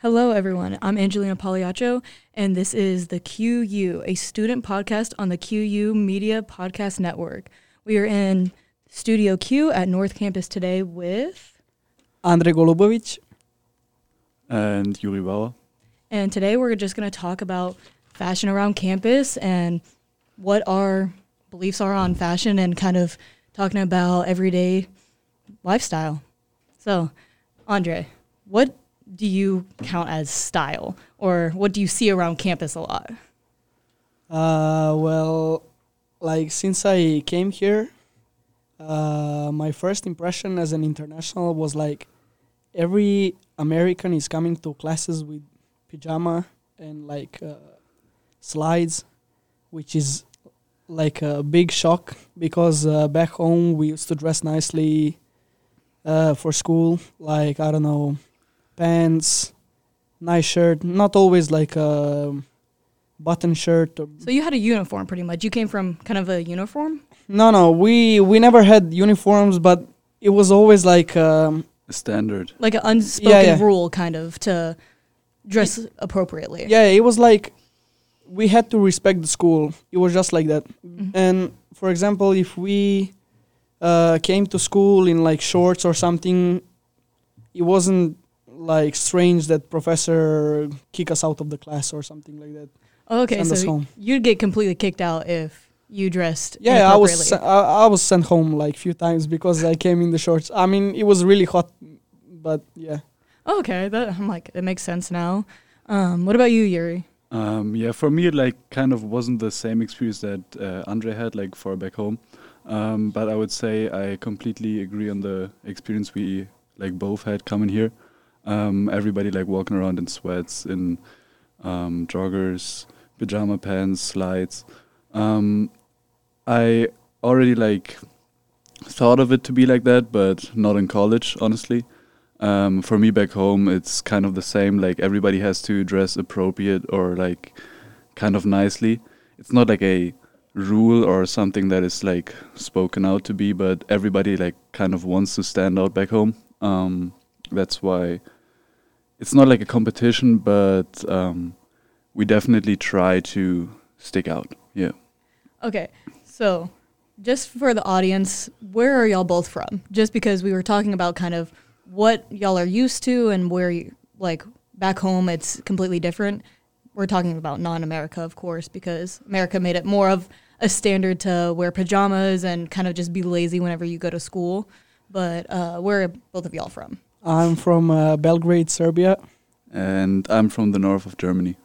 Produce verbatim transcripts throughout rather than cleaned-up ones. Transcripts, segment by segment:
Hello, everyone. I'm Angelina Pagliaccio, and this is the Q U, a student podcast on the Q U Media Podcast Network. We are in Studio Q at North Campus today with Andre Golubovic and Yuri Bauer. And today we're just going to talk about fashion around campus and what our beliefs are on fashion and kind of talking about everyday lifestyle. So, Andre, what do you count as style, or what do you see around campus a lot? Uh, well, like since I came here, uh, my first impression as an international was like every American is coming to classes with pajama and like uh, slides, which is like a big shock because uh, back home we used to dress nicely uh, for school, like I don't know, pants, nice shirt, not always like a button shirt. Or So you had a uniform pretty much. You came from kind of a uniform? no, no, we we never had uniforms, but it was always like um, A standard. Like an unspoken Yeah, yeah. rule kind of to dress appropriately. yeah, it was like we had to respect the school. It was just like that. Mhm. And for example, if we uh, came to school in like shorts or something, it wasn't like strange that professor kick us out of the class or something like that. Oh, okay, Send us so home. you'd get completely kicked out if you dressed Yeah, I was inappropriately. se- I, I was sent home like few times because I came in the shorts. I mean, it was really hot, but yeah. Oh, okay, that I'm like it makes sense now. Um, what about you, Yuri? Um, yeah, for me, it like kind of wasn't the same experience that uh, Andre had, like for back home. Um, but I would say I completely agree on the experience we like both had coming here. Um, everybody like walking around in sweats, in um, joggers, pajama pants, slides. Um, I already like thought of it to be like that, but not in college, honestly. Um, for me back home, it's kind of the same. Like everybody has to dress appropriate or like kind of nicely. It's not like a rule or something that is like spoken out to be, but everybody like kind of wants to stand out back home. Um, that's why it's not like a competition, but um, we definitely try to stick out. Yeah. Okay, so just for the audience, where are y'all both from? Just because we were talking about kind of what y'all are used to and where you, like back home it's completely different. We're talking about non-America, of course, because America made it more of a standard to wear pajamas and kind of just be lazy whenever you go to school. But uh, where are both of y'all from? I'm from uh, Belgrade, Serbia. And I'm from the north of Germany.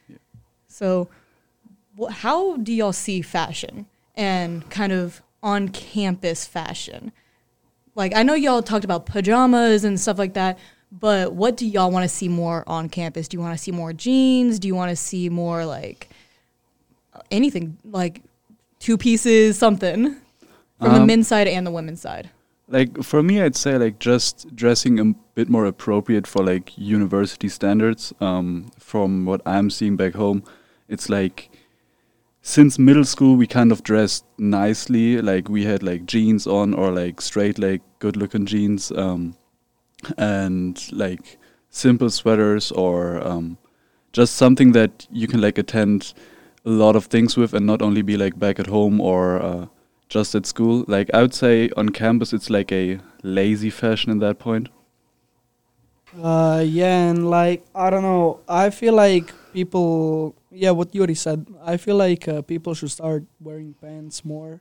So wh- how do y'all see fashion and kind of on-campus fashion? Like, I know y'all talked about pajamas and stuff like that, but what do y'all want to see more on campus? Do you want to see more jeans? Do you want to see more, like, anything, like two pieces, something, from the Um, men's side and the women's side? Like for me, I'd say like just dressing a bit more appropriate for like university standards. Um, from what I'm seeing back home, it's like since middle school we kind of dressed nicely. Like we had like jeans on or like straight leg, good looking jeans, um, and like simple sweaters or um, just something that you can like attend a lot of things with and not only be like back at home or uh, just at school. Like I would say on campus it's like a lazy fashion in that point. Uh, yeah, and like I don't know, I feel like people. Yeah, what Yuri said. I feel like uh, people should start wearing pants more.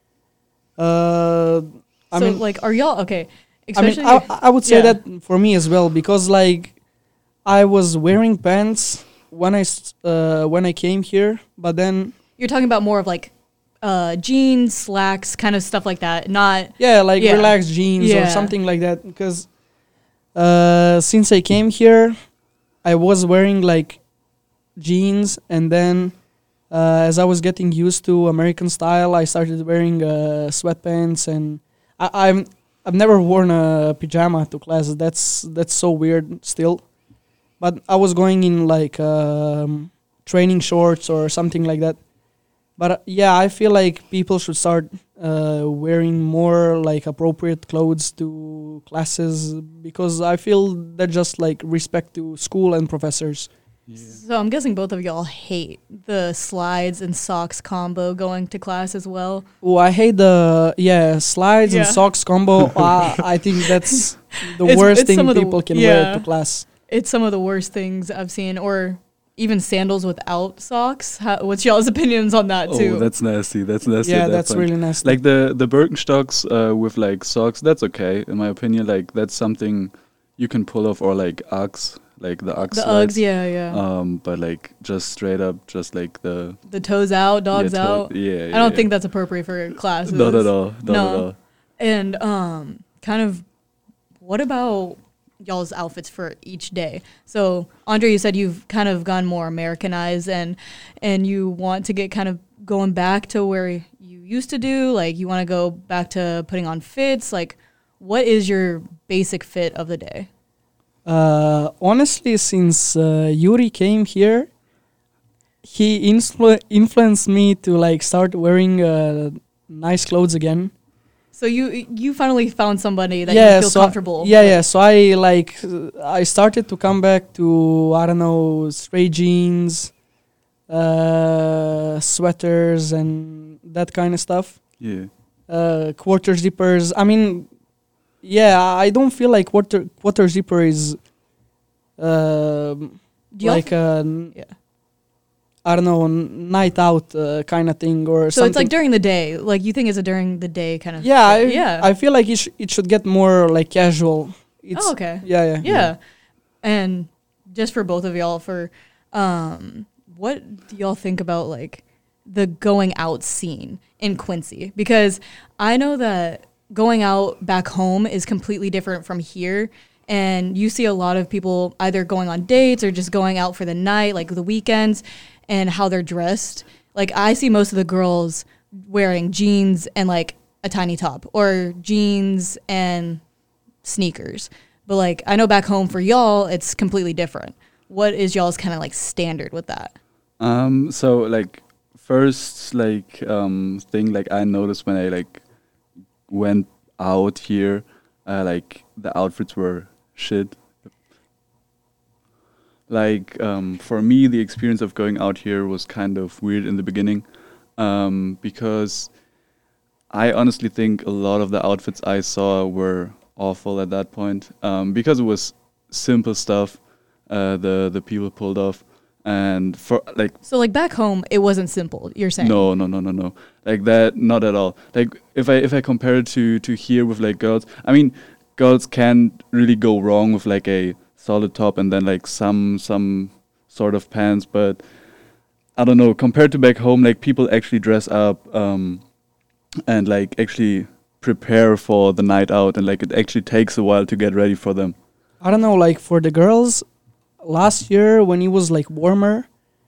Uh, I so, mean, like, are y'all, okay, I mean, especially, I, I would say yeah. that for me as well because like I was wearing pants when I s- uh, when I came here, but then you're talking about more of, like, uh, jeans, slacks, kind of stuff like that, not, yeah, like Yeah. relaxed jeans or Yeah. something like that. Because uh, since I came here, I was wearing like jeans, and then uh, as I was getting used to American style, I started wearing uh, sweatpants, and I, I'm I've never worn a pajama to class. That's that's so weird still. But I was going in like um, training shorts or something like that. But uh, yeah, I feel like people should start uh, wearing more like appropriate clothes to classes because I feel that just like respect to school and professors. Yeah. So I'm guessing both of y'all hate the slides and socks combo going to class as well. Oh, I hate the yeah slides and Yeah. socks combo. uh, I think that's the It's- worst it's thing some of the- people can wear yeah. to class. It's some of the worst things I've seen, or even sandals without socks. How, what's y'all's opinions on that too? Oh, that's nasty. That's nasty. Yeah, at that that's point. really nasty. Like the the Birkenstocks uh, with like socks. That's okay in my opinion. Like that's something you can pull off, or like Uggs, like the Uggs. the slides. Uggs, yeah, yeah. Um, but like just straight up, just like the the toes out, dogs yeah, to- out. Yeah, I don't yeah. think that's appropriate for classes. Not at all. Not No. at all. And um, kind of, what about y'all's outfits for each day? So, Andre, you said you've kind of gone more Americanized, and and you want to get kind of going back to where you used to do. Like, you want to go back to putting on fits. Like, what is your basic fit of the day? Uh, honestly, since uh, Yuri came here, he influ- influenced me to like start wearing uh, nice clothes again. So you you finally found somebody that yeah, you feel so comfortable. yeah, with. yeah. So I like uh, I started to come back to I don't know straight jeans, uh, sweaters, and that kind of stuff. Yeah. Uh, quarter zippers. I mean, yeah, I don't feel like quarter quarter zipper is um Do y'all like a n- Yeah. I don't know n- night out uh, kind of thing or So something. it's like during the day. Like, you think it's a during the day kind of. yeah, I, fit. yeah. I feel like it sh- it should get more like casual. It's oh, okay. yeah, yeah, Yeah. And just for both of y'all, for um, what do y'all think about like the going out scene in Quincy? Because I know that going out back home is completely different from here. And you see a lot of people either going on dates or just going out for the night, like the weekends, and how they're dressed. Like, I see most of the girls wearing jeans and like a tiny top, or jeans and sneakers. But like, I know back home for y'all, it's completely different. What is y'all's kind of like standard with that? Um. So like first like um thing like I noticed when I like went out here, uh, like the outfits were shit. Like um for me, the experience of going out here was kind of weird in the beginning, um because I honestly think a lot of the outfits I saw were awful at that point, um, because it was simple stuff uh, the the people pulled off, and for like So like back home, it wasn't simple. You're saying? no no no no no like that, not at all. Like if I if I compare it to to here with like girls, I mean girls can't really go wrong with like a solid top and then like some some sort of pants, but I don't know, compared to back home, like people actually dress up um, and like actually prepare for the night out, and like it actually takes a while to get ready for them. I don't know, like for the girls, last year when it was like warmer,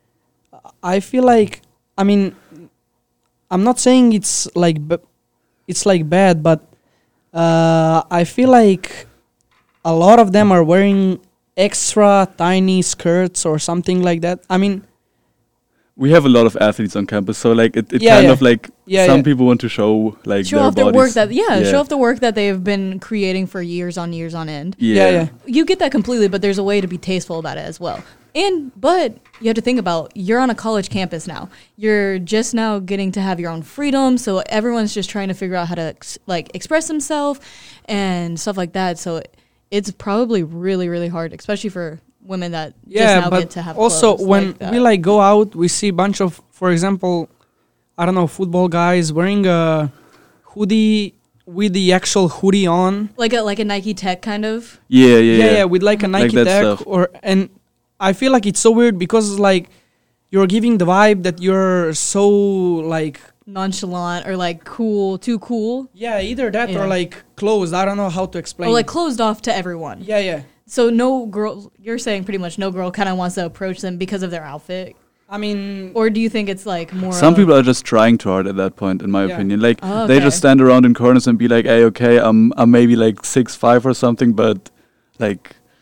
I feel like, I mean, I'm not saying it's like b- it's like bad, but uh, I feel like a lot of them are wearing extra tiny skirts or something like that. I mean, We have a lot of athletes on campus, so like it, it Yeah, kind yeah. of like Yeah, some yeah. people want to show like show their off their bodies. work that yeah, Yeah. show off the work that they've been creating for years on years on end. yeah. yeah, yeah. You get that completely, but there's a way to be tasteful about it as well. And but you have to think about, you're on a college campus now. You're just now getting to have your own freedom, so everyone's just trying to figure out how to ex- like express themselves and stuff like that. So it's probably really really hard, especially for women that just Yeah, now but get to have also clothes when like that. we like go out, we see a bunch of, for example, I don't know, football guys wearing a hoodie with the actual hoodie on. like a like a Nike Tech kind of. Yeah, yeah, Yeah, yeah. yeah, with like a Like Nike that tag stuff. or and I feel like it's so weird because like you're giving the vibe that you're so like Nonchalant or like cool, too cool. yeah, either that Yeah. or like closed. I don't know how to explain. Or like closed off to everyone. yeah, yeah. So no girl, you're saying pretty much no girl kind of wants to approach them because of their outfit. I mean, Or do you think it's like more Some of- people are just trying too hard at that point, in my Yeah. opinion. Like Oh, they okay. just stand around in corners and be like, "Hey, okay, I'm I'm maybe like six five or something, but like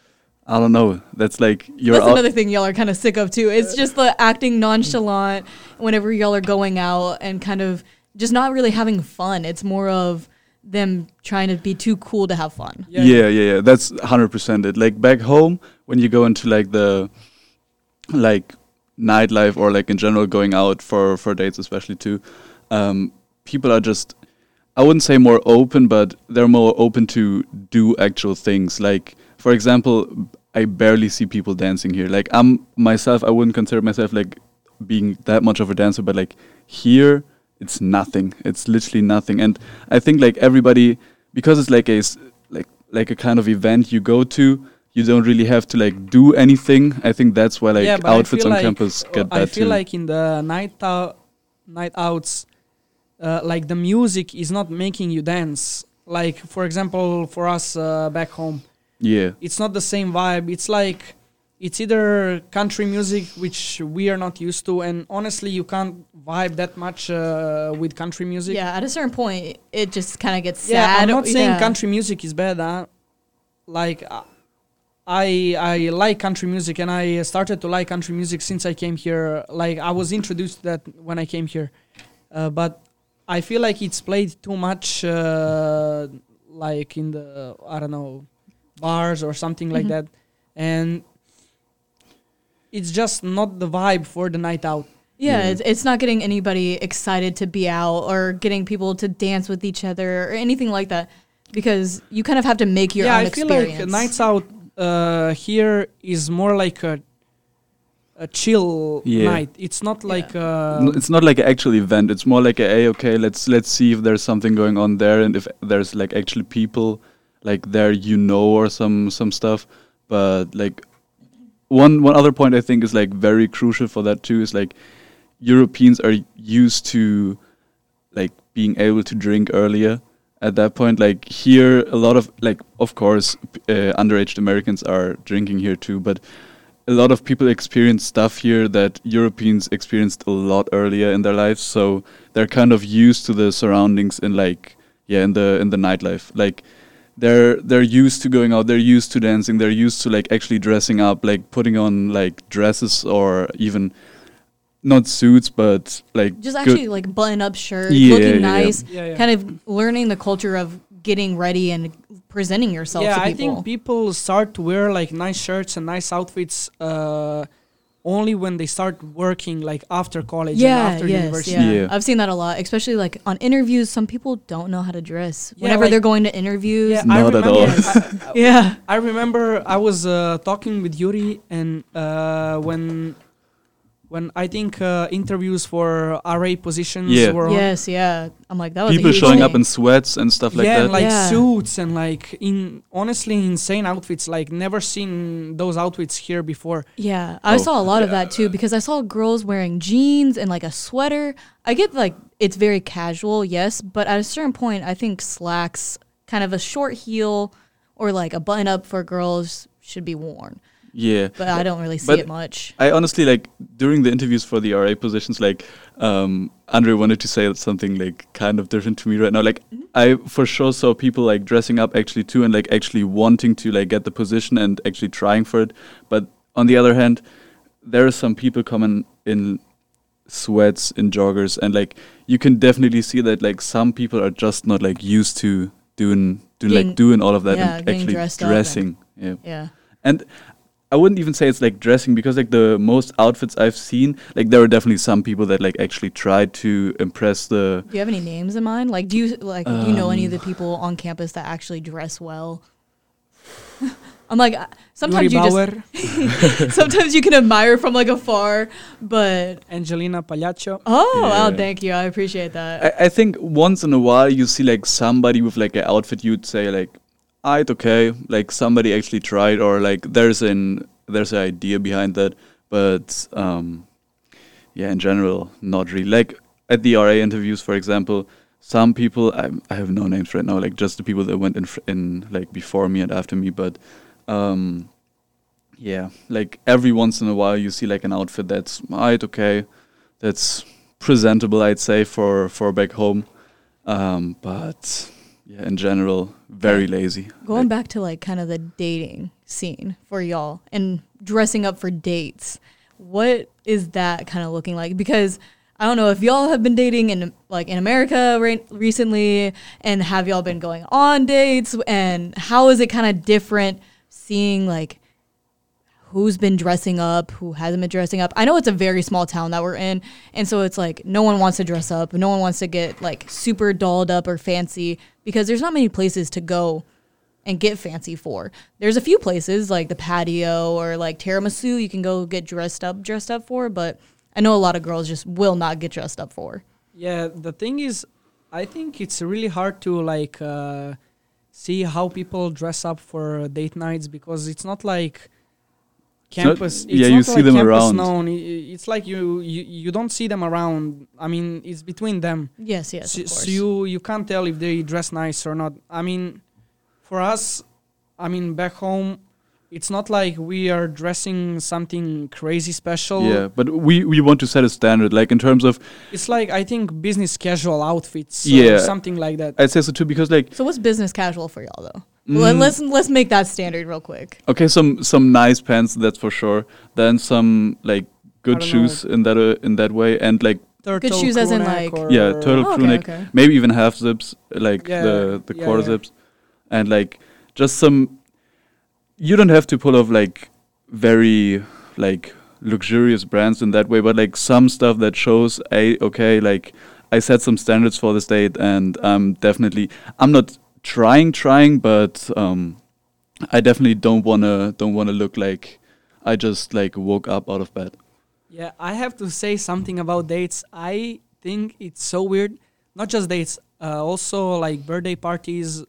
I don't know. That's like you're That's out. another thing y'all are kind of sick of too. It's just the acting nonchalant whenever y'all are going out and kind of just not really having fun. It's more of them trying to be too cool to have fun. Yeah, yeah, yeah. yeah. That's one hundred percent it. Like back home, when you go into like the like nightlife or like in general going out for for dates, especially too, um, people are just, I wouldn't say more open, but they're more open to do actual things. Like, for example, I barely see people dancing here. Like, I'm myself, I wouldn't consider myself like being that much of a dancer, but like here, it's nothing. It's literally nothing. And I think like everybody, because it's like a s- like like a kind of event you go to, you don't really have to like do anything. I think that's why like Yeah, but I outfits feel on like- campus get I bad feel too. like in the night out, night outs, uh, like the music is not making you dance. Like for example, for us uh, back home, yeah. it's not the same vibe. It's like it's either country music, which we are not used to, and honestly, you can't vibe that much uh, with country music. Yeah, at a certain point, it just kind of gets Yeah, sad. I'm not saying Yeah. country music is bad. Huh? Like, uh, I I like country music, and I started to like country music since I came here. Like, I was introduced to that when I came here, uh, but I feel like it's played too much, uh, like in the I don't know bars or something like Mhm. that, and it's just not the vibe for the night out. Yeah, Yeah. It's, it's not getting anybody excited to be out or getting people to dance with each other or anything like that because you kind of have to make your yeah, own I feel experience. like nights out uh, here is more like a a chill Yeah. night. It's not like uh, N- it's not like an actual event. It's more like a, hey, okay, let's let's see if there's something going on there, and if there's like actually people like there, you know, or some some stuff. But like one one other point I think is like very crucial for that too is like Europeans are used to like being able to drink earlier. At that point, like here, a lot of like, of course, p- uh, underage Americans are drinking here too, but a lot of people experience stuff here that Europeans experienced a lot earlier in their lives, so they're kind of used to the surroundings in like yeah in the in the nightlife. Like they're they're used to going out, they're used to dancing, they're used to like actually dressing up, like putting on like dresses or even not suits, but like just good- actually like button up shirt, Yeah, looking yeah, yeah. nice, yeah, yeah. kind of learning the culture of getting ready and presenting yourself yeah, to I people. think people start to wear like nice shirts and nice outfits uh, only when they start working, like after college and yeah, after yes, university. yeah. Yeah. I've seen that a lot, especially like on interviews. Some people don't know how to dress Yeah, whenever like- they're going to interviews. Yeah, Not I at remember, all. I, I- Yeah. I remember I was uh, talking with Yuri, and uh, when when I think uh, interviews for R A positions Yeah. were on, Yes, yeah. I'm like, that was a people huge showing thing. up in sweats and stuff like yeah, that. and like Yeah. suits and like in honestly insane outfits. Like never seen those outfits here before. Yeah, I Oh. saw a lot of that too because I saw girls wearing jeans and like a sweater. I get like it's very casual, yes, but at a certain point, I think slacks, kind of a short heel or like a button up for girls should be worn. Yeah. But I don't really see But it much. I honestly like during the interviews for the R A positions, like um, Andre wanted to say something like kind of different to me right now. Like I for sure saw people like dressing up actually too, and like actually wanting to like get the position and actually trying for it. But on the other hand, there are some people coming in sweats, in joggers, and like you can definitely see that like some people are just not like used to doing doing Getting- like doing all of that yeah, and getting actually dressed up and- dressing. Yeah. Yeah. And I wouldn't even say it's like dressing because like the most outfits I've seen, like there are definitely some people that like actually tried to impress the. Do you have any names in mind? Like, do you like do you know any of Um, the people on campus that actually dress well? I'm like, uh, sometimes Yuri you Bauer, just sometimes you can admire from like afar, but Angelina Pagliaccio. oh, wow, Yeah. thank you, I appreciate that. I, I think once in a while you see like somebody with like an outfit you'd say like, ah, it's okay, like somebody actually tried or like there's an there's an idea behind that, but um, yeah, in general, not really. Like at the R A interviews, for example, some people I I have no names right now, like just the people that went in fr- in like before me and after me, but um, yeah, like every once in a while you see like an outfit that's ah, it's okay, that's presentable, I'd say for for back home, um, but yeah, in general, very lazy. Going Like, back to like kind of the dating scene for y'all and dressing up for dates. What is that kind of looking like? Because I don't know if y'all have been dating in like in America right recently, and have y'all been going on dates, and how is it kind of different seeing like who's been dressing up, who hasn't been dressing up? I know it's a very small town that we're in, and so it's like no one wants to dress up, no one wants to get like super dolled up or fancy because there's not many places to go and get fancy for. There's a few places like the patio or like tiramisu you can go get dressed up dressed up for, but I know a lot of girls just will not get dressed up for. Yeah, the thing is, I think it's really hard to like uh, see how people dress up for date nights because it's not like campus. It's not, it's yeah, not you like see them campus around. Known. It's like you, you you don't see them around. I mean, it's between them. Yes, yes, so, of course. so you you can't tell if they dress nice or not. I mean, for us, I mean back home, it's not like we are dressing something crazy special. Yeah, but we, we want to set a standard, like in terms of... It's like, I think, business casual outfits Yeah. or something like that. I'd say so too, because like... So what's business casual for y'all, though? Mm. Let, let's let's make that standard real quick. Okay, some some nice pants, that's for sure. Then some like good don't shoes in that uh, in that way, and like Turtle shoes as in, crew neck like- or yeah, turtle Oh, crew okay, neck, okay. maybe even half zips, like Yeah, the the yeah, quarter yeah. zips, and like just some. You don't have to pull off like very like luxurious brands in that way, but like some stuff that shows a okay, like I set some standards for this date, and I'm definitely I'm not trying trying, but um, I definitely don't wanna don't wanna look like I just like woke up out of bed. Yeah, I have to say something about dates. I think it's so weird. Not just dates, uh, also like birthday parties.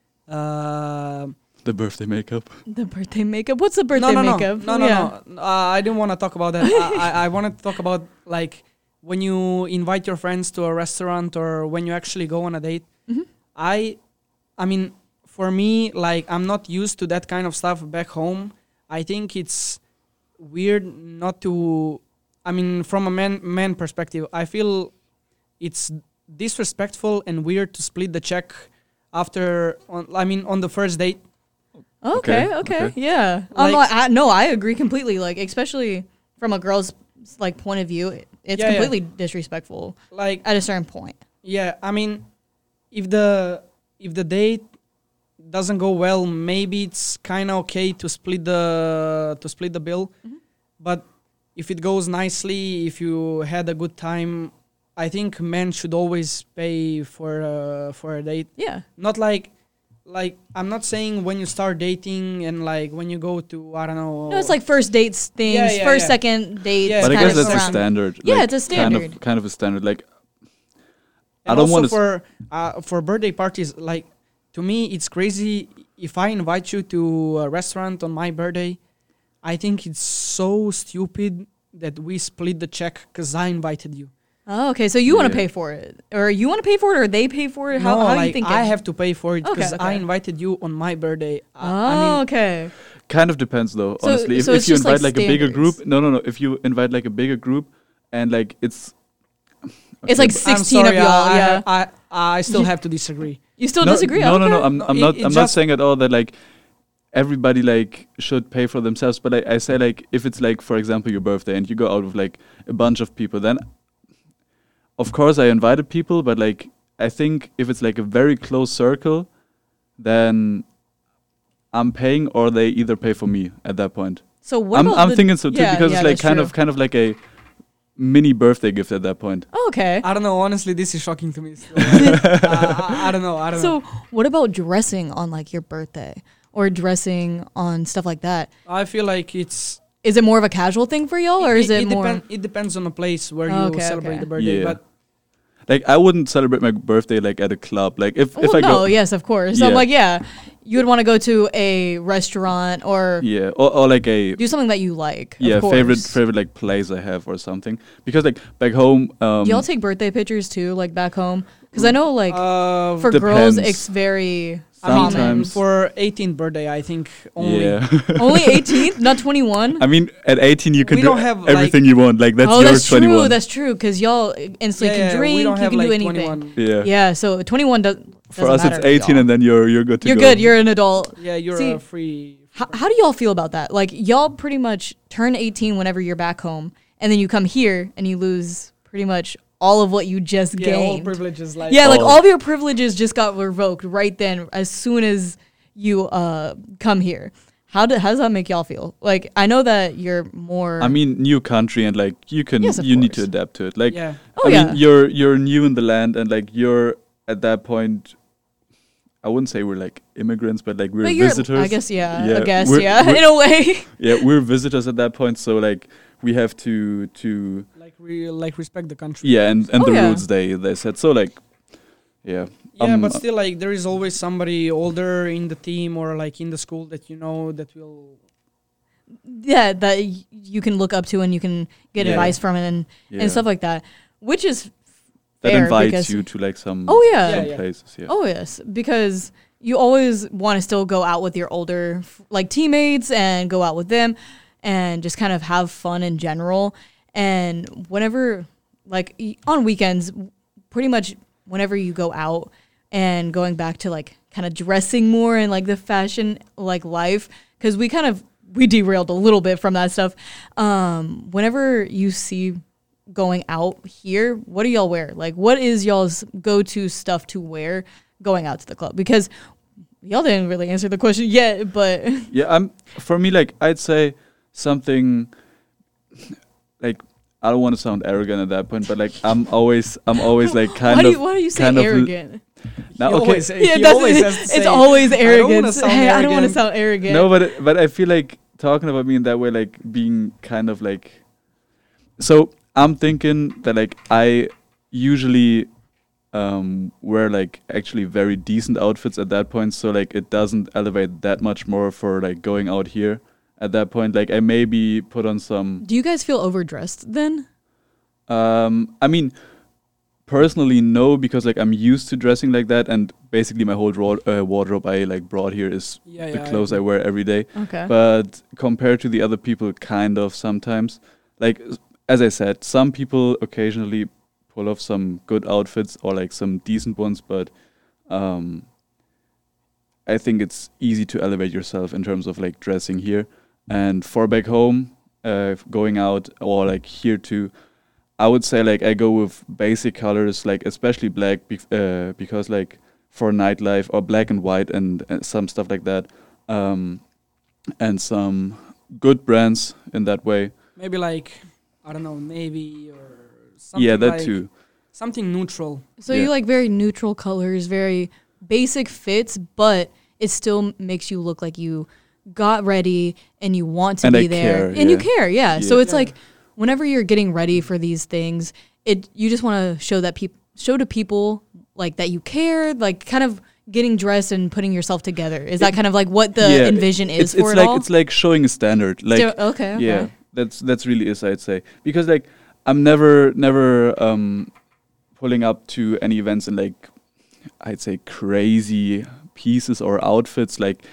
Uh, The birthday makeup. The birthday makeup. What's the birthday no, no, makeup? no, no, Yeah. no, no. Uh, I didn't want to talk about that. I, I, I wanted to talk about like when you invite your friends to a restaurant or when you actually go on a date. Mhm. I, I mean, for me, like I'm not used to that kind of stuff back home. I think it's weird not to. I mean, from a man man perspective, I feel it's disrespectful and weird to split the check after. On, I mean, on the first date. Okay, Okay, okay, okay. yeah. Um, Like- I, no, I agree completely. Like, especially from a girl's like point of view, it- it's Yeah, yeah. completely disrespectful Like at a certain point. yeah, I mean, if the if the date doesn't go well, maybe it's kind of okay to split the to split the bill. Mhm. But if it goes nicely, if you had a good time, I think men should always pay for uh, for a date. Yeah. Not like like I'm not saying when you start dating and like when you go to I don't know. No, it's like first dates things, Yeah, yeah, first, yeah. second dates. Yeah, But I kind guess of that's a around- standard. Yeah, like, it's a Kind standard. of, kind of a standard. Like I And don't also want to. for uh, for birthday parties. Like to me, it's crazy if I invite you to a restaurant on my birthday. I think it's so stupid that we split the check because I invited you. Oh, okay. So you want to Yeah. pay for it, or you want to pay for it, or they pay for it? How, no, how like do you think? I have to pay for it Okay, because I okay. invited you on my birthday. I, Oh, I mean, okay. Kind of depends though, So- honestly. If, so if it's you just, invite like, like, a bigger standards. group, no, no, no. If you invite like a bigger group, and like it's, It's like but- I'm sixteen sorry, of y'all. I, yeah. I, I, I still have to disagree. You still no, disagree? No, no, no. Okay. I'm, No, I'm it- not. it I'm not just- saying at all that like everybody like should pay for themselves. But I, I say like if it's like for example your birthday and you go out with like a bunch of people, then of course I invited people. But like I think if it's like a very close circle, then I'm paying or they either pay for me at that point. So what I'm about I'm the- thinking so too yeah, because yeah, it's like that's kind true. of kind of like a mini birthday gift at that point. Oh, okay. I don't know. Honestly, this is shocking to me. Still. uh, I, I don't know. I don't know. So what about dressing on like your birthday or dressing on stuff like that? I feel like it's Is it more of a casual thing for y'all, or is it, more? Depend, it depends on the place where Oh, you okay, celebrate okay. the birthday. Yeah. But Like I wouldn't celebrate my birthday like at a club. Like if if Well, I no, go yes, of course. So I'm Yeah. like, yeah, you would want to go to a restaurant or yeah or, or like a do something that you like. yeah of favorite course. favorite like place I have or something because like back home um Do y'all take birthday pictures too, like back home? Because I know, like, uh, for girls, depends. it's very I mean, common. sometimes- for eighteenth birthday, I think only. yeah Only eighteenth, not twenty-one. I mean at eighteen you can We do don't have, like- everything you want like that's oh, your that's true. twenty-one That's true. Because y'all instantly Yeah, can yeah, drink. we don't You have can like do anything. twenty-one. yeah, Yeah. So twenty-one does. for us it's eighteen and then you're you're good to you're go. good. You're an adult. Yeah, you're See- a free How, how do y'all feel about that? Like, y'all pretty much turn eighteen whenever you're back home, and then you come here and you lose pretty much all of what you just Yeah, all gained. privileges. Like Yeah, like Oh. all of your privileges just got revoked right then as soon as you uh come here. How do, how does that make y'all feel? Like, I know that you're more. I mean, new country and like you can Yes, of you need to course. adapt to it. Like yeah, Oh, I yeah. mean, you're you're new in the land and like you're at that point. I wouldn't say we're like immigrants, but like we're but you're, visitors. I guess, yeah, Yeah, I guess, we're- yeah, we're- in a way. Yeah, we're visitors at that point, so like we have to to like we like respect the country. yeah, and and Oh, the yeah. rules they they set. So like, yeah, Yeah, um, but still, like there is always somebody older in the team or like in the school that you know that will. Yeah, that y- you can look up to and you can get Yeah. advice from and, yeah. and stuff like that, which is that fair invites because- you to like some Oh, yeah. some Yeah, yeah. places. Yeah, Oh yes, because you always want to still go out with your older f- like teammates and go out with them and just kind of have fun in general. And whenever like y- on weekends, pretty much whenever you go out and going back to like kind of dressing more and like the fashion like life, because we kind of we derailed a little bit from that stuff. Um, whenever you see going out here, what do y'all wear? Like, what is y'all's go-to stuff to wear going out to the club? Because y'all didn't really answer the question yet, but yeah. I'm for me like I'd say something like I don't want to sound arrogant at that point, but like I'm always I'm always like kind why do of you, why do you say kind of l- arrogant? now, He okay. always, say- Yeah, he that's always it. has to It's say, always "I don't wanna arrogance. sound Hey, I don't want to arrogant." sound arrogant. No, but it- but I feel like talking about me in that way, like being kind of like. So I'm thinking that like I usually um, wear like actually very decent outfits at that point, so like it doesn't elevate that much more for like going out here. At that point, like I maybe put on some. Do you guys feel overdressed then? Um, I mean, personally, no, because like I'm used to dressing like that, and basically my whole ro- uh, wardrobe I like brought here is Yeah, the yeah, clothes I wear every day. Okay. But compared to the other people, kind of sometimes, like s- as I said, some people occasionally pull off some good outfits or like some decent ones, but um, I think it's easy to elevate yourself in terms of like dressing here. And for back home, uh, going out or like here too, I would say like I go with basic colors, like especially black, bec- uh, because like for nightlife or black and white and, and some stuff like that, um, and some good brands in that way. maybe like I don't know, navy or something. Yeah, that like too. Something neutral. So Yeah. you like very neutral colors, very basic fits, but it still makes you look like you got ready and you want to And be I there care, and you yeah. care. Yeah. So Yeah. it's like whenever you're getting ready for these things, it you just want to show that people show to people like that you care, like kind of getting dressed and putting yourself together. Is that kind of like what the Yeah, envision is it's, for it's it like all? it's like showing a standard. Like Ster- okay, okay. yeah, that's that's really is I'd say, because like I'm never never um pulling up to any events in like I'd say crazy pieces or outfits. Like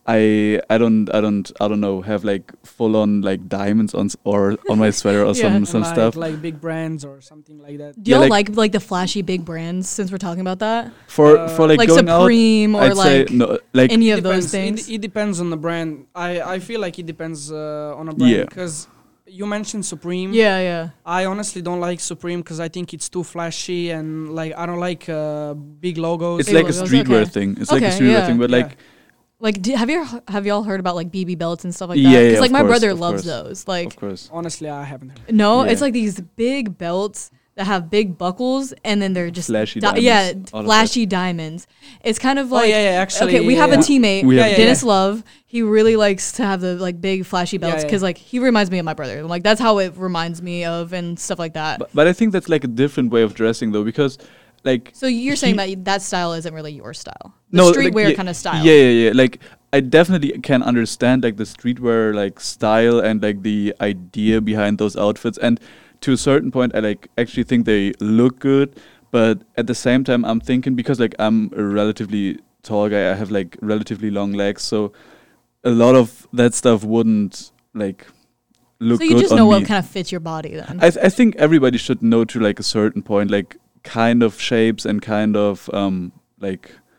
I I don't I don't I don't know have like full on like diamonds on s- or on my sweater or Yeah. some some like, stuff. like big brands or something like that. Do Yeah, y'all like- like, like the flashy big brands since we're talking about that? For Uh, for like, Like going out, Supreme or I'd say like no, like any It of those depends. things? It, it depends on the brand. I, I feel like it depends uh, on a brand Yeah. because you mentioned Supreme. Yeah, yeah. I honestly don't like Supreme because I think it's too flashy and like I don't like uh, big logos. it's Big like a logos, streetwear okay. thing. It's like a Okay, streetwear yeah. thing, but Yeah. like Like, do, have you have y'all heard about like B B belts and stuff like Yeah, that? yeah, Because like of my course, brother of loves course. those. Like, of course. Honestly, I haven't heard. no, Yeah. it's like these big belts that have big buckles and then they're just Flashy di- diamonds, yeah, all of flashy diamonds. It's kind of Oh like yeah, yeah, actually. okay, we have yeah. a teammate, We have- Yeah, yeah, Dennis yeah. Love. He really likes to have the like big flashy Yeah, belts yeah. because like he reminds me of my brother. Like that's how it reminds me of and stuff like that. But, but I think that's like a different way of dressing though, because like So you're saying he- that that style isn't really your style, the No, like, streetwear yeah, kind of style. Yeah, yeah, yeah. Like I definitely can understand like the streetwear like style and like the idea behind those outfits, and to a certain point, I like actually think they look good. But at the same time, I'm thinking because like I'm a relatively tall guy, I have like relatively long legs, so a lot of that stuff wouldn't like look So you good just on know me. what kind of fits your body then. I th- I think everybody should know to like a certain point, like kind of shapes and kind of um like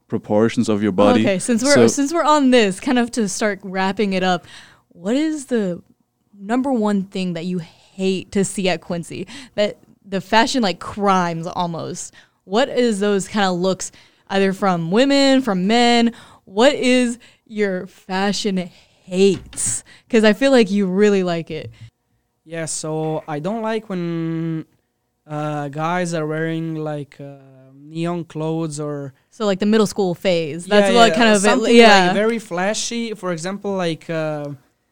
proportions of your body. Okay, since we're So- since we're on this, kind of to start wrapping it up, what is the number one thing that you hate to see at Quincy? That the fashion like crimes almost. What is those kind of looks either from women, from men? What is your fashion hates? Because I feel like you really like it. Yeah, so I don't like when uh, guys are wearing like uh, neon clothes or So like the middle school phase. That's yeah, what yeah, kind of something yeah. like very flashy. For example, like uh,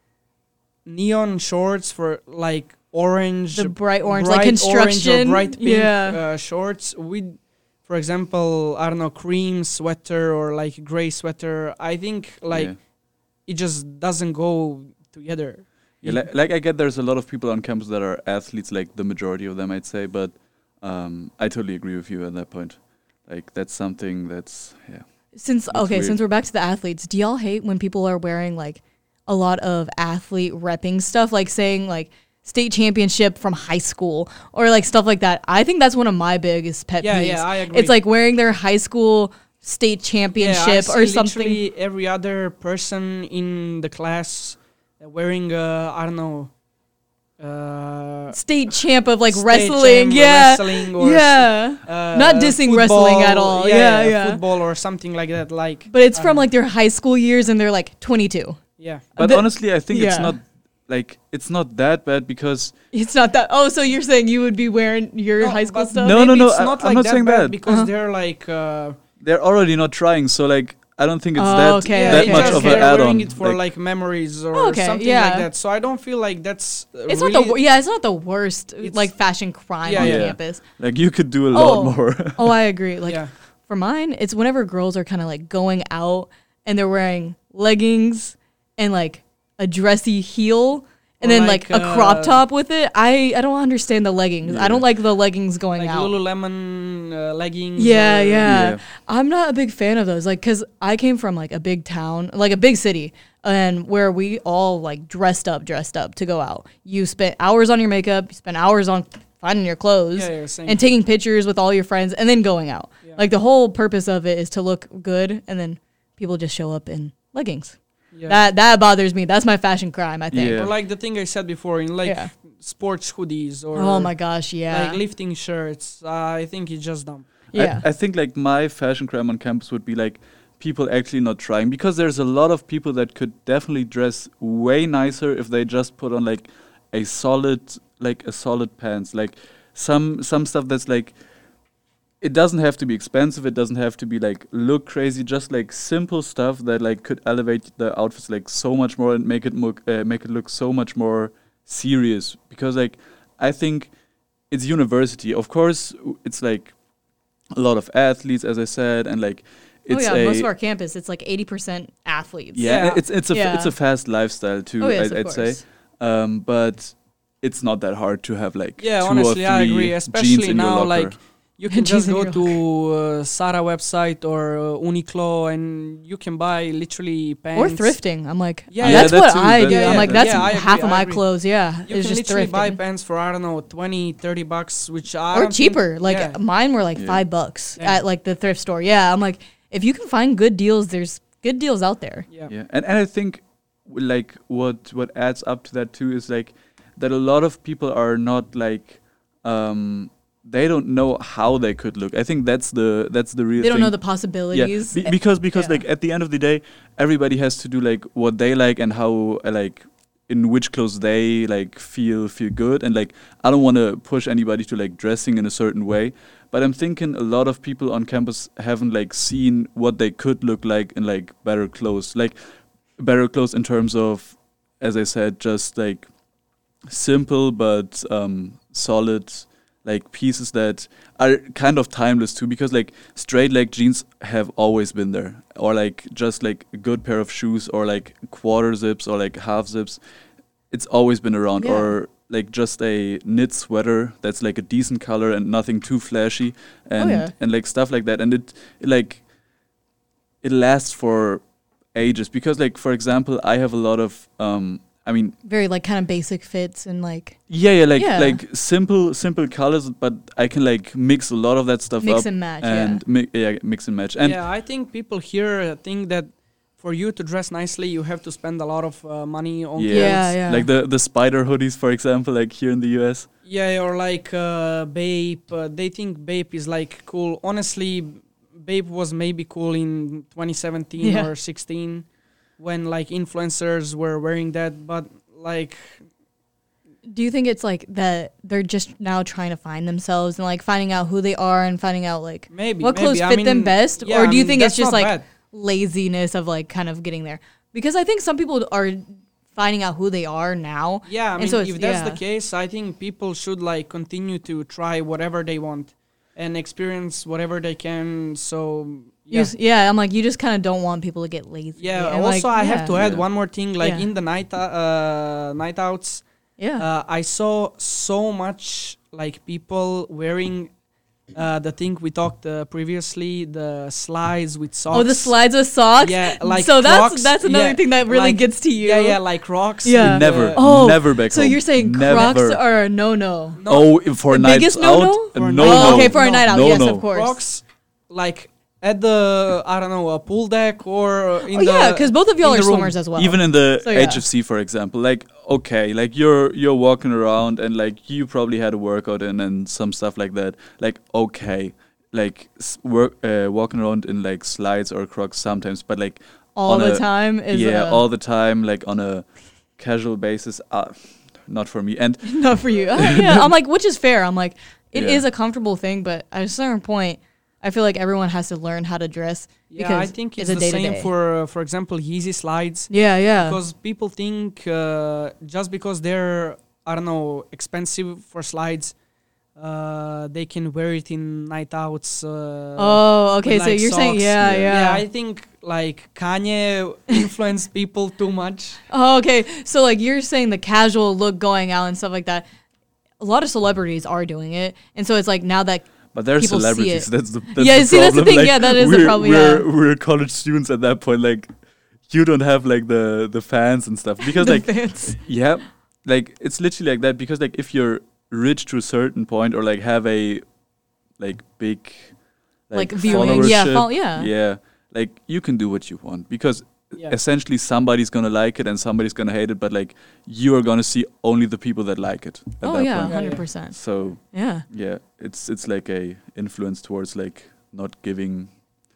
neon shorts for like orange, The bright orange, bright like construction. orange or bright pink Yeah. uh, shorts with, for example, I don't know, cream sweater or like gray sweater. I think like Yeah. it just doesn't go together. Yeah, like, like I get there's a lot of people on campus that are athletes, like the majority of them, I'd say, but um, I totally agree with you at that point. Like that's something that's yeah. Since That's okay, weird. since we're back to the athletes, do y'all hate when people are wearing like a lot of athlete repping stuff, like saying like state championship from high school or like stuff like that? I think that's one of my biggest pet Yeah, peeves. yeah, I agree. It's like wearing their high school state championship yeah, I or see something. literally every other person in the class uh, wearing uh, I don't know. Uh, State champ of like state wrestling, champ, yeah, wrestling or yeah. uh, Not dissing wrestling at football, all. Yeah, Yeah, yeah, yeah. football or something like that. Like, But it's I from don't like their high school years, and they're like twenty-two. yeah, But The- honestly, I think it's yeah. not like it's not that bad because It's not that. Oh, so you're saying you would be wearing your No, high school but stuff? No, maybe no, no, It's I- not I'm like not that saying bad that. because Uh-huh. they're like. Uh, they're already not trying. So like I don't think it's Oh, that okay, yeah, that okay, much just of an okay. they're add-on. wearing it for like, memories or Okay, something yeah. like that. So I don't feel like that's. Uh, It's really not the wor- yeah, it's not the worst It's- like fashion crime Yeah, on yeah. campus. Like you could do a Oh. lot more. Oh, I agree. Like yeah. for mine, it's whenever girls are kind of like going out and they're wearing leggings and like a dressy heel and Or then like, like, a crop uh, top with it. I I don't understand the leggings. I Yeah. don't like the leggings going Like out. Lululemon uh, leggings. Yeah, or- yeah, Yeah. I'm not a big fan of those. Like, cause I came from like a big town, like a big city, and where we all like dressed up, dressed up to go out. You spent hours on your makeup, you spent hours on finding your clothes, Yeah, yeah, same. and taking pictures with all your friends, and then going out. Yeah. Like the whole purpose of it is to look good, and then people just show up in leggings. Yeah. That that bothers me. That's my fashion crime, I think. Yeah. Or like the thing I said before in like Yeah. sports hoodies or Oh my gosh, yeah, like lifting shirts. Uh, I think it's just dumb. yeah. I, I think like my fashion crime on campus would be like people actually not trying because there's a lot of people that could definitely dress way nicer if they just put on like a solid like a solid pants like some some stuff that's like it doesn't have to be expensive, it doesn't have to be like look crazy, just like simple stuff that like could elevate the outfits like so much more and make it look uh, make it look so much more serious because like I think it's university. Of course, w- it's like a lot of athletes, as I said, and like Oh it's yeah, a most of our campus, it's like eighty percent athletes. yeah, Yeah. it's it's a f- Yeah. it's a fast lifestyle too. Oh yes, I'd, of I'd say, course. um, but it's not that hard to have like Yeah, two honestly, or three I agree. jeans Especially in your now, locker. like you can Jeans just in go your to uh, Zara website or uh, Uniqlo and you can buy literally pants. Or thrifting. I'm like, Yeah, yeah, yeah, that's that what too, I that- do. yeah, I'm like, yeah, that's yeah, I agree, half of I my agree. clothes. Yeah, You it's can just literally buy thrifting. pants for I don't know twenty, thirty bucks, which I Or don't cheaper. Think, Like yeah. mine were like Yeah. five bucks Yeah. at like the thrift store. Yeah, I'm like, if you can find good deals, there's good deals out there. yeah. Yeah, and and I think w- like what what adds up to that too is like that a lot of people are not like um they don't know how they could look. I think that's the that's the real They don't thing. know the possibilities. Yeah, be- because because yeah. like at the end of the day, everybody has to do like what they like and how uh, like in which clothes they like feel feel good. And like I don't want to push anybody to like dressing in a certain way, but I'm thinking a lot of people on campus haven't like seen what they could look like in like better clothes, like better clothes in terms of, as I said, just like simple but um, solid like pieces that are kind of timeless too, because like straight leg jeans have always been there, or like just like a good pair of shoes or like quarter zips or like half zips, it's always been around. Yeah. Or like just a knit sweater that's like a decent color and nothing too flashy, and yeah. and like stuff like that, and it, it like it lasts for ages, because like for example I have a lot of um I mean, Very like kind of basic fits and like yeah, yeah, like Yeah. like simple simple colors, but I can like mix a lot of that stuff mix up and match. and mi- yeah, mix and match. And yeah, I think people here uh, think that for you to dress nicely, you have to spend a lot of uh, money on Yeah. clothes. Yeah, yeah. like the the spider hoodies, for example, like here in the U S. Yeah, or like uh, Bape. Uh, they think Bape is like cool. Honestly, Bape was maybe cool in twenty seventeen Yeah. or sixteen when like influencers were wearing that. But like, Do you think it's like that they're just now trying to find themselves and like finding out who they are and finding out like maybe what maybe. clothes I fit them mean, best? yeah, Or I do you mean, think it's that's just not like bad. laziness of like kind of getting there? Because I think some people are finding out who they are now. Yeah, I And mean, so if it's- that's yeah. the case, I think people should like continue to try whatever they want and experience whatever they can. So You yeah, s- yeah, I'm like, you just kind of don't want people to get lazy. yeah. And, Also, like, I have yeah. to add Yeah. one more thing. Like Yeah. in the night uh, uh, night outs, Yeah. uh, I saw so much like people wearing uh, the thing we talked uh, previously, the slides with socks. oh, the slides with socks? Yeah, like so that's Crocs, that's another yeah, thing that really like- gets to you. Yeah, yeah, like rocks. Yeah. with Never, the- Oh, never back So home. you're saying Never. Crocs are a no-no? No, Oh, if for The nights biggest out? no-no? Uh, For no, night- no. Oh, okay, for a No, night out, no, yes, no. of course. Crocs, like at the I don't know a pool deck or in Oh the yeah, because both of y'all in are the room. swimmers as well. Even in the So, yeah. H F C, for example, like okay, like you're you're walking around and like you probably had a workout in and some stuff like that. Like okay, like s- work uh, walking around in like slides or Crocs sometimes, but like all on the a- time is yeah, uh, all the time, like on a casual basis. Uh, not for me. And not for you. Uh, yeah, I'm like, which is fair. I'm like, it is Yeah. a comfortable thing, but at a certain point, I feel like everyone has to learn how to dress. Yeah, I because think it's it's, a the day-to-day. same for uh, for example Yeezy slides Yeah, yeah. because people think uh, just because they're I don't know expensive for slides, uh, they can wear it in night outs. Uh, oh, okay. with, So like, you're saying, socks. yeah, yeah. Yeah. Yeah, I think like Kanye influenced people too much. Oh, okay. So like you're saying the casual look going out and stuff like that. A lot of celebrities are doing it, and so it's like now that but they're People see celebrities. it. That's the that's Yeah, the see, that's the problem. thing. Like, Yeah, that is the we're, problem, We're yeah. we're college students at that point. Like you don't have like the the fans and stuff because the like fans. yeah, like it's literally like that because like if you're rich to a certain point or like have a like big Like viewing, yeah, followership, fol- yeah. yeah, like you can do what you want because Yeah. essentially somebody's gonna like it and somebody's gonna hate it, but like you are gonna see only the people that like it at Oh that yeah, point. hundred percent. So Yeah. yeah, it's it's like a influence towards like not giving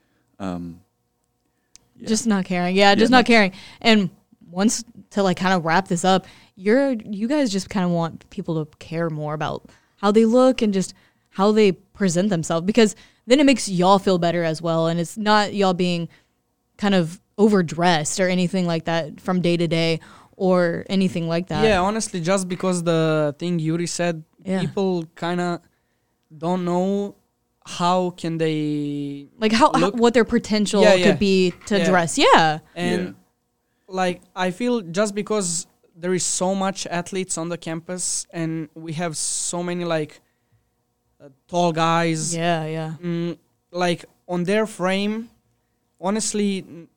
um yeah. Just not caring. Yeah, just Yeah, not not- caring. And once to like kind of wrap this up, you're you guys just kind of want people to care more about how they look and just how they present themselves because then it makes y'all feel better as well, and it's not y'all being kind of overdressed or anything like that from day to day or anything like that. Yeah, honestly, just because the thing Yuri said, Yeah. people kind of don't know how can they Like how, how Look- what their potential Yeah, yeah. could be to Yeah. dress. Yeah. and Yeah. like I feel just because there is so much athletes on the campus and we have so many like uh, tall guys, Yeah, yeah. mm, like on their frame, honestly, n-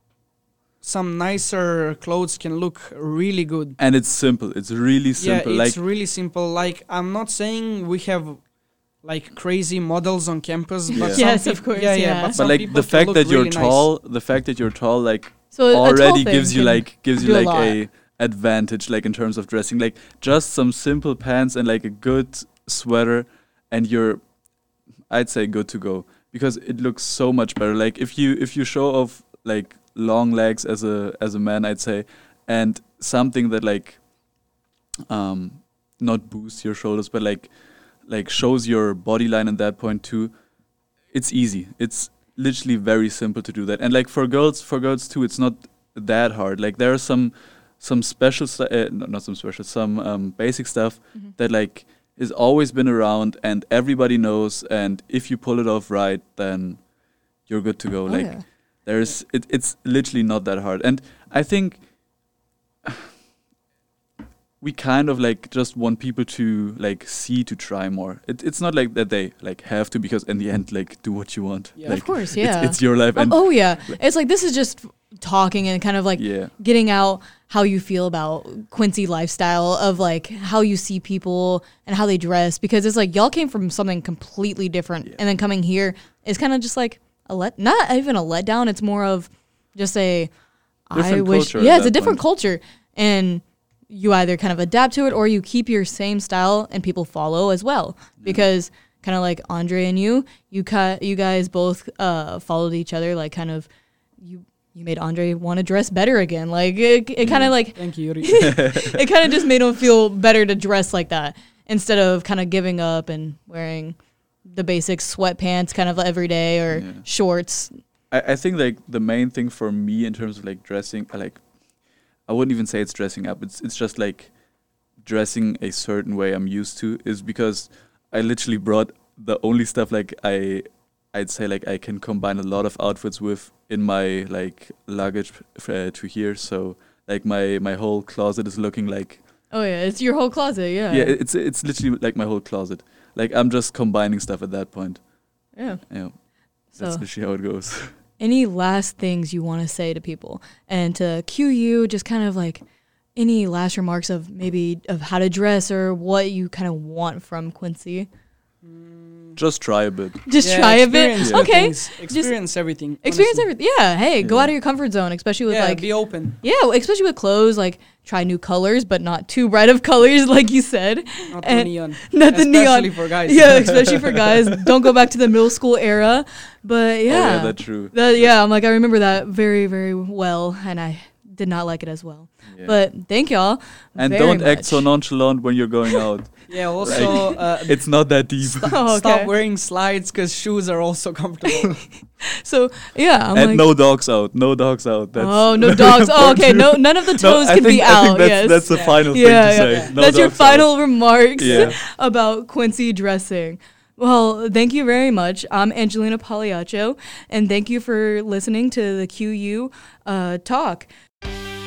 some nicer clothes can look really good. and it's simple. It's really simple. Yeah, like it's really simple. Like I'm not saying we have like crazy models on campus, but Yeah. some Yes, peop- of course, Yeah, yeah. yeah. But, but some like people the can fact look that you're really nice. tall, the fact that you're tall like So a tall already thing gives you can like gives you do a like lot. a advantage like in terms of dressing. Like just some simple pants and like a good sweater and you're I'd say good to go because it looks so much better. Like if you if you show off like long legs as a as a man, I'd say, and something that like um not boosts your shoulders but like like shows your body line at that point too, it's easy. It's literally very simple to do that. And like for girls for girls too, it's not that hard. Like there are some some special stu- uh, no, not some special some um basic stuff Mhm. that like is always been around and everybody knows, and if you pull it off right then you're good to go. Oh, like yeah. there's it, it's literally not that hard. And I think we kind of like just want people to like see to try more. It, it's not like that they like have to because in the end like do what you want. Yeah. like Of course, it's- yeah. it's, your life Um, and oh yeah, it's like this is just talking and kind of like Yeah. getting out how you feel about Quincy lifestyle of like how you see people and how they dress, because it's like y'all came from something completely different, Yeah. and then coming here is kind of just like a let not even a letdown. It's more of just a I Different wish culture at yeah, it's a that different point. culture, and you either kind of adapt to it or you keep your same style and people follow as well, because kind of like Andre and you, you cut you guys both uh, followed each other, like kind of you. You made Andre want to dress better again. Like it, it kind of like Thank you, Yuri. it kind of just made him feel better to dress like that instead of kind of giving up and wearing the basic sweatpants kind of every day or Yeah. shorts. I, I think like the main thing for me in terms of like dressing, I like, I wouldn't even say it's dressing up. It's it's just like dressing a certain way I'm used to, is because I literally brought the only stuff like I, I'd say like I can combine a lot of outfits with in my like luggage uh, to here. So like my my whole closet is looking like Oh yeah, it's your whole closet. Yeah. yeah, it's it's literally like my whole closet. Like I'm just combining stuff at that point. Yeah. Yeah, that's So, literally how it goes. any last things you want to say to people and to cue you, just kind of like any last remarks of maybe of how to dress or what you kind of want from Quincy? Just try a bit. Just Yeah, try a bit. experience new Okay. things. Experience everything. Experience honestly. everything. Yeah. Hey, go Yeah. out of your comfort zone, especially with Yeah, like be open. yeah, especially with clothes. Like try new colors, but not too bright of colors, like you said. Not the And- neon. Not the Especially neon. for guys. Yeah, especially for guys. Don't go back to the middle school era. But yeah, Oh, yeah, that's true. That- yeah, I'm like I remember that very very well, and I did not like it as well. Yeah. But thank y'all. and very don't act so much. nonchalant when you're going out. Yeah, also uh, It's not that deep. Oh, okay. stop wearing slides because shoes are also comfortable. So yeah, I'm and like, no dogs out. No dogs out. That's oh no dogs. Oh okay, no none of the toes I can think, be I out. think that's, yes. that's the Yeah. final yeah, thing to yeah. say. No That's your dogs out. final remarks Yeah. about Quincy dressing. Well, thank you very much. I'm Angelina Pagliaccio, and thank you for listening to the Q U uh, talk.